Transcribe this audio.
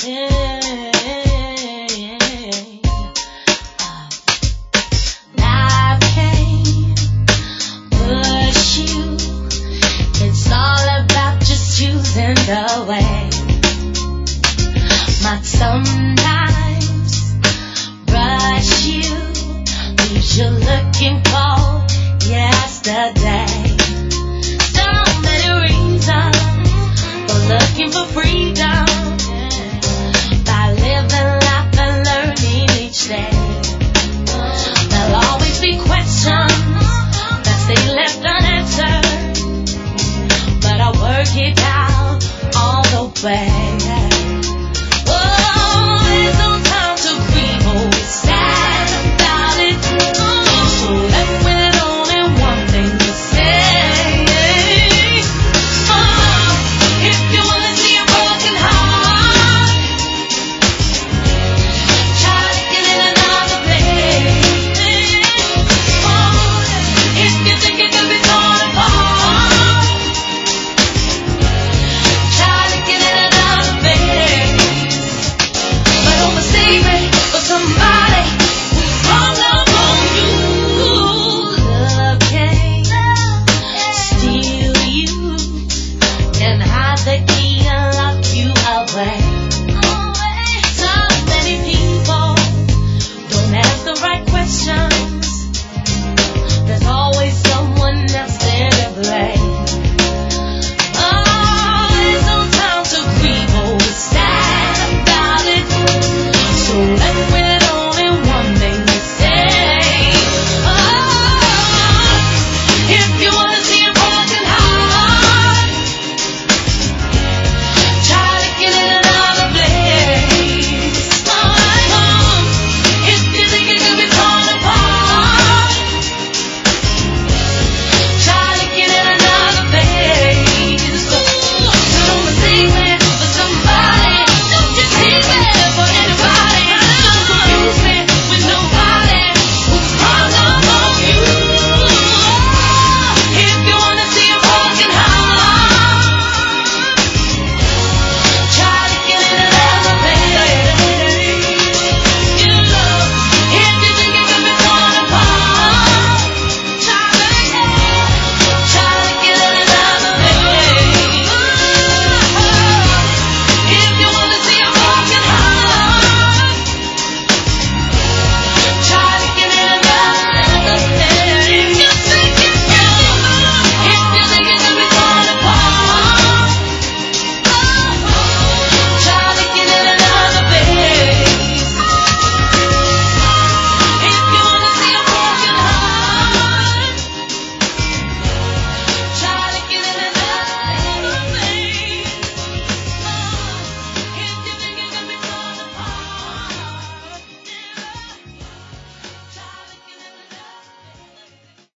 Life can push you. It's all about just choosing the way. Might sometimes rush you, leaves you looking for yesterday. So many reasons for looking for freedom, by living life and learning each day. There'll always be questions that stay left unanswered, but I work it out all the way.